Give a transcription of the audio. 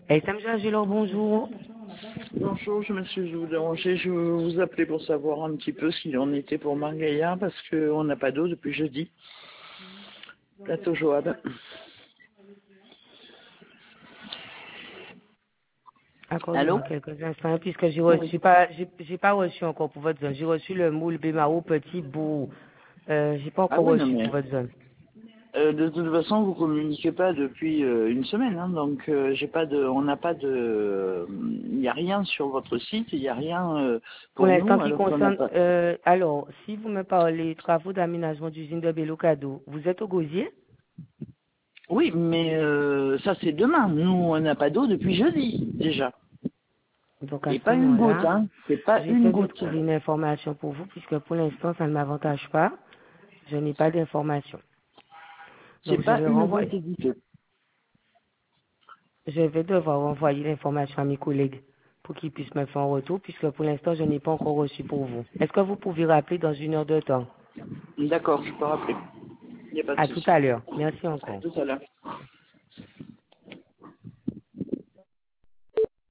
SM Angelo, bonjour. Bonjour, je m'excuse de vous déranger. Je vous appelais pour savoir un petit peu s'il en était pour Margaïa parce qu'on n'a pas d'eau depuis jeudi. Plateau Joab. Allô? Accordez-moi quelques instants, puisque Oui. j'ai pas reçu encore pour votre zone. J'ai reçu le moule Bémao petit bout. J'ai pas Ah encore oui, non reçu pour mais votre zone. de toute façon vous communiquez pas depuis une semaine, hein, donc j'ai pas de, on n'a pas de, il n'y a rien sur votre site, il n'y a rien Pour pour l'instant, nous qui alors qu'on n'a concerne, pas. alors, si vous me parlez travaux d'aménagement d'usine de Bélocado, vous êtes au gosier? Oui, mais ça c'est demain. Nous on n'a pas d'eau depuis jeudi déjà. Donc, à Et ce pas une goutte, moment-là, hein. C'est pas une j'essaie de goutte. trouver une information pour vous, puisque pour l'instant, ça ne m'avantage pas. Je n'ai pas d'information. C'est Donc, pas une goutte du tout. je vais devoir envoyer l'information à mes collègues pour qu'ils puissent me faire un retour, puisque pour l'instant, je n'ai pas encore reçu pour vous. Est-ce que vous pouvez rappeler dans 1 heure de temps? D'accord, je peux rappeler. Il n'y a pas de À tout souci. à l'heure. Merci À encore. tout à l'heure.